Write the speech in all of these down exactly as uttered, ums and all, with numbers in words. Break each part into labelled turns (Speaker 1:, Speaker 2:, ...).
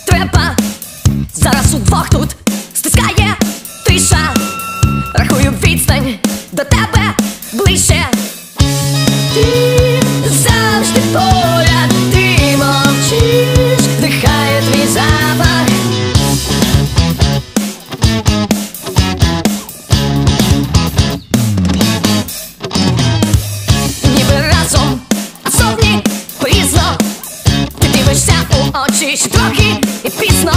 Speaker 1: треба. Зараз удвох тут стискає тиша. Рахую відстань до тебе ближче. Ти завжди поряд, ти мовчиш, дихає твій запах. Ніби разом, а зовні пізно. Ти дивишся у очі ще трохи і пізно.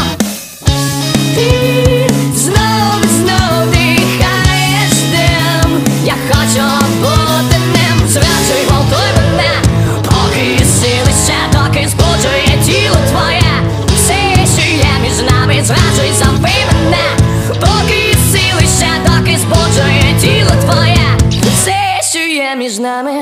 Speaker 1: Ти знов, знов дихаєш дим. Я хочу бути ним. Зраджуй, гвалтуй мене, поки сили ще, доки збуджує тіло твоє. Все, що є між нами, зраджуй, забий мене, поки сили ще, доки збуджує тіло твоє. Все, що є між нами.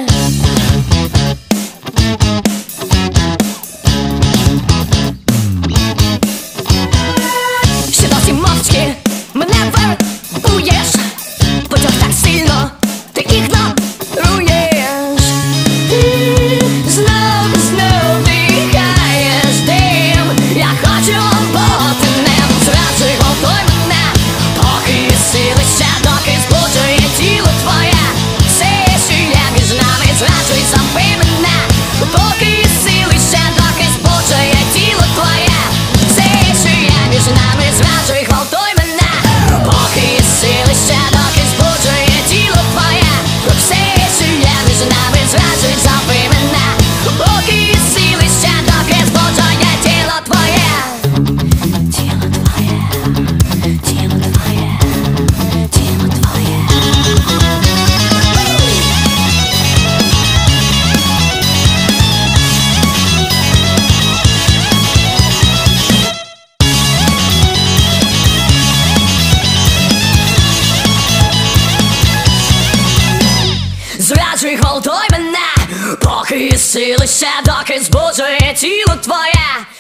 Speaker 1: Ще досі мовчки мене вербуєш, потяг так сильно ти ігноруєш. Ти знов, знов дихаєш дим. Я хочу бути ним. Зраджуй, гвалтуй мене, поки сили ще, доки збуджує тіло твоє. Все, що є між нами, зраджуй, забий мене, поки сили ще, доки збуджує тіло твоє. Все, що є між нами, зраджуй, гвалтуй мене, поки сили ще, доки збуджує тіло твоє. Все, що є між нами, зраджуй, забий мене, поки сили ще, доки збуджує тіло твоє. Тіло твоє, тіло твоє, тіло твоє. Зраджуй, гвалтуй мене, поки сили ще, доки збуджує тіло твоє.